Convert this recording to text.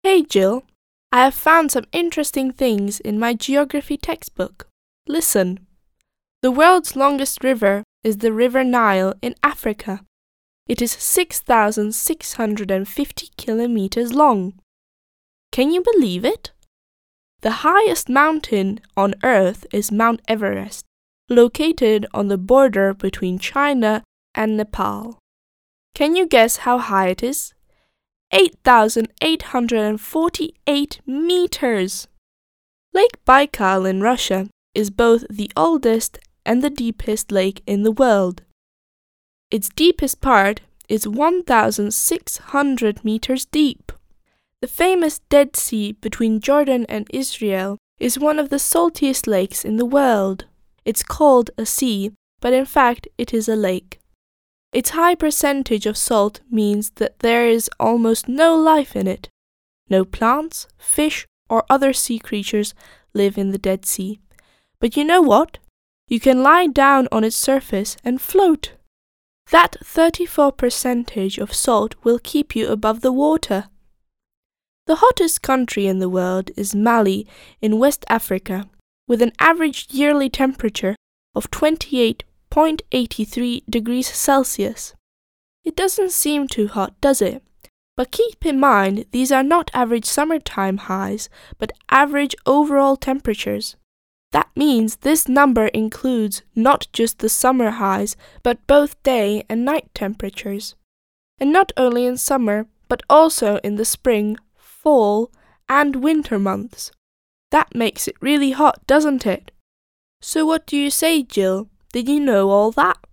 Hey Jill, I have found some interesting things in my geography textbook. Listen. The world's longest river is the River Nile in Africa. It is 6,650 kilometers long. Can you believe it? The highest mountain on Earth is Mount Everest, located on the border between China and Nepal. Can you guess how high it is? 8,848 meters! Lake Baikal in Russia is both the oldest and the deepest lake in the world. Its deepest part is 1,600 meters deep. The famous Dead Sea between Jordan and Israel is one of the saltiest lakes in the world. It's called a sea, but in fact it is a lake. Its high percentage of salt means that there is almost no life in it. No plants, fish, or other sea creatures live in the Dead Sea. But you know what? You can lie down on its surface and float. That 34% of salt will keep you above the water. The hottest country in the world is Mali in West Africa, with an average yearly temperature of 28.83 degrees Celsius. It doesn't seem too hot, does it? But keep in mind, these are not average summertime highs, but average overall temperatures. That means this number includes not just the summer highs, but both day and night temperatures. And not only in summer, but also in the spring, fall, and winter months. That makes it really hot, doesn't it? So what do you say, Jill? Did you know all that?